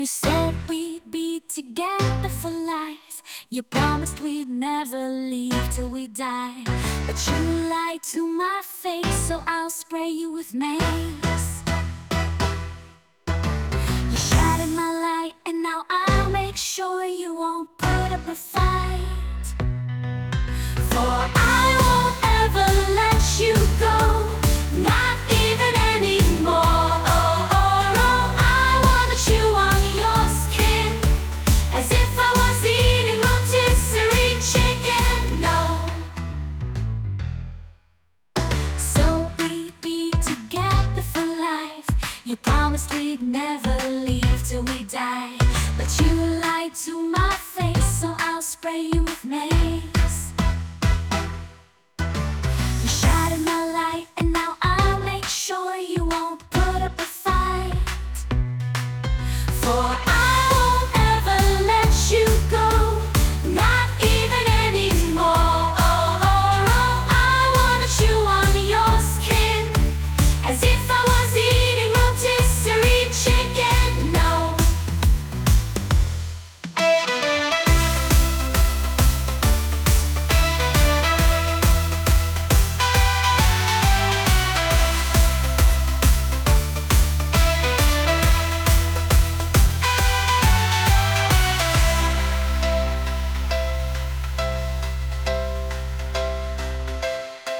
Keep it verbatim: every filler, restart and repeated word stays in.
You said we'd be together for life. You promised we'd never leave till we die. But you lied to my face, so I'll spray you with mace. You shattered my light, and now I'll make sure you won't put up a fight.